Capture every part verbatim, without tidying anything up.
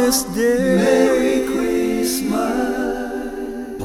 this day. Merry Christmas,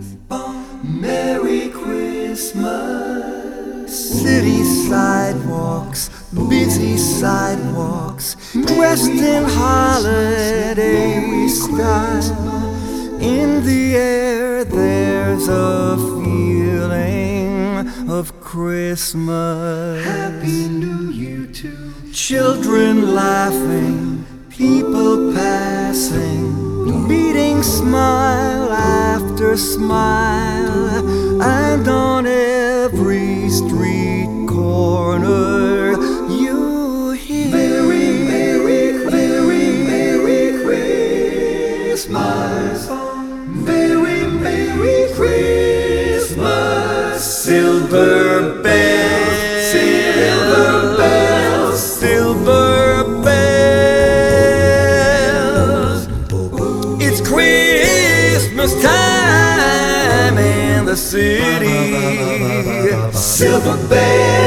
Merry Christmas. City sidewalks, busy sidewalks, dressed in holiday style. In the air there's a feeling of Christmas. Happy New Year to Children laughing, people passing, meeting smile after smile, and on every street corner you hear Merry, Merry, Merry, Merry Christmas. Merry, Merry Christmas. silver bells, Silver bells, silver bells. It's Christmas time in the city. silver bells.